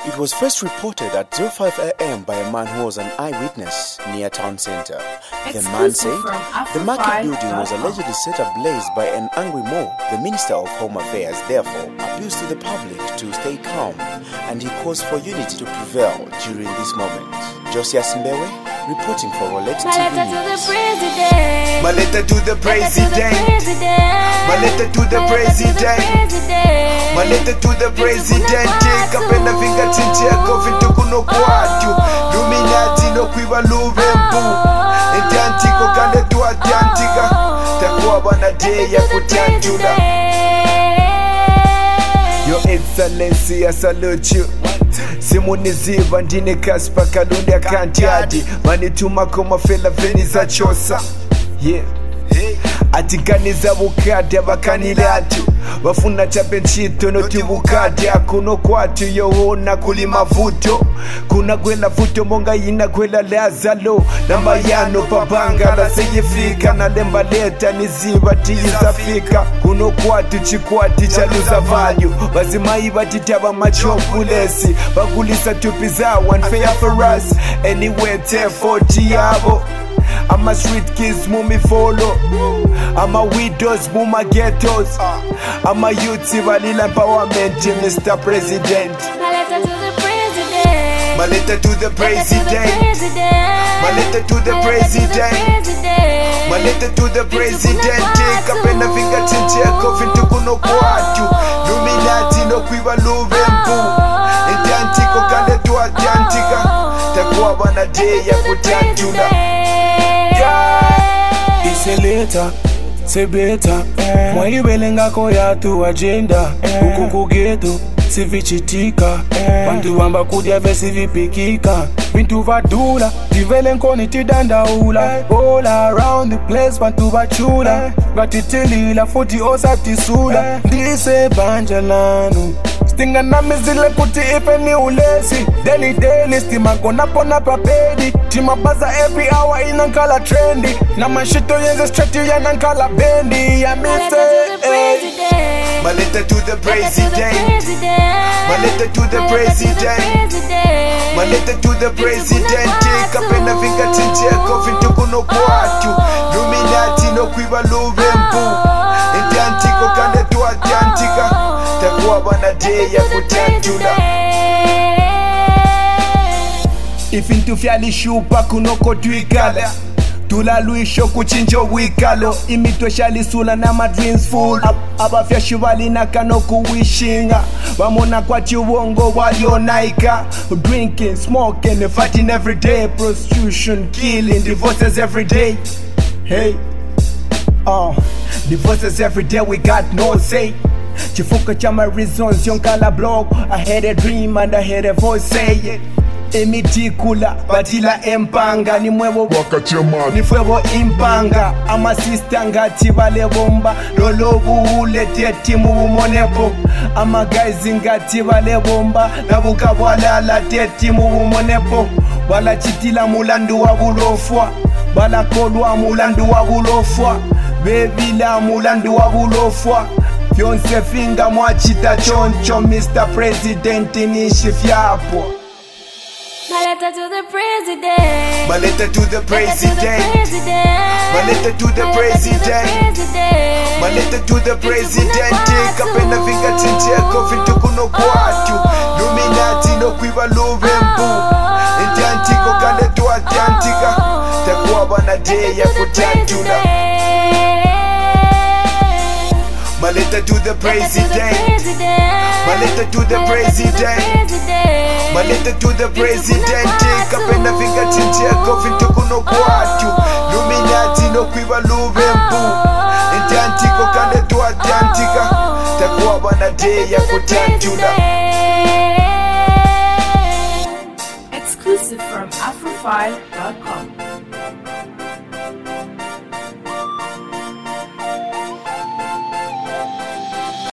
It was first reported at 05 a.m. by a man who was an eyewitness near town center. The man said the market building was allegedly set ablaze by an angry mob. The Minister of Home Affairs therefore appeals to the public to stay calm, and he calls for unity to prevail during this moment. Josias Mbewe reporting for Rolex TV News. My letter to the president. My letter to the president. My letter to the president. Kapenda vinga chinchia kofintu kuno kwatu. Luminati no kwiba luvembu. Entiantiko kande tu atiantika. Takuwa wana day ya kutiantuna. Your Excellency, I salute you. Simuniziva ndine Kaspa Kalundi akantiadi. Manituma koma fela veniza chosa. Yeah. Atiganiza bukadi abakanile atu. Bafuna chapenchito noti bukadi akuno kwatu yohona kulima vuto. Kuna gwela vuto monga ina gwela lazalo. Namba yano pabanga la seyifika. Na lemba leta niziva tiyizafika. Kuno kwatu chikwati chaluza value. Bazimaiba titaba machopulesi. Bagulisa tupiza one fair for us. Anywhere 1040 yabo. I'm a street kids, mumi follow. I'm a widows, muma ghettos. I'm a youth, Sivalila empowerment, Mr. President. My letter to the president. My letter to the president. My letter to the president. My letter to the president. Kapenda finga chinchia kofintu kuno kwatu. Luminati no kwiba luvembu. Entiantiko kande tu atiantika. Takuwa wana day ya kutiantuna. Iseleta, sebeta Mwaibelenga koya tu agenda Huku kugeto, sivichitika Bantu wamba kudia vesi vipikika Bintu vadula, divelenko nitidandaula All around the place, bantu vachula Gatitilila, 40 osa tisula Dise banjalanu Stinga na mizile kuti ife ni ulesi Daily, stima gona pona papedi Tima baza every hour inankala trendy Na mashito yenze straight yanankala bendi Ya mise My letter to the president. My letter to the president. My letter to the president. Kapenda vinga chinchia kofintu kuno kwatu. Luminati no kwiba luvembu. Entiantiko kande tu atiantika. Takuwa wana day ya kutiantuna. Ifintu fyali shupa kunoko tuikala Tula luisho kuchinjo wikalo Imitwe shali sula na my dreams full Abafya shivali na kanoku wishinga Wamona kwa chiwongo walionaika Drinking, smoking, fighting every day Prostitution, killing, divorces every day Hey, divorces every day, we got no say Chifuka chama reasons, yonkala blog I had a dream and I heard a voice say it Emitikula, batila empanga Ni mwevo wakachemani Ni fwevo impanga Ama sister ngati vale bomba Lolobu ulete timu umonepo Ama guys ngati vale bomba Nabuka wala la timu umonepo Wala chitila mulandu wa bulofwa Wala kolwa mulandu wa bulofwa Bebila mulandu wa bulofwa Fyonse finga mwachita choncho Mr. President nishi fyapo My letter to the president. My letter to the president. My letter to the president. My letter to the president. Kapenda vinga chinchia kofintu kuno kwatu. Luminati no kwiba luvembu. Entiantiko kande tu atiantika. Takuwa wana day ya kutiantuna. My letter to the president. My letter to the president. My letter to the president. Kapenda vinga chinchia kofintu kuno kwatu. Luminati no kwiba luvembu. Entiantiko kande tu atiantika. Takuwa wana day ya kutiantuna. Exclusive from Afrofile.com.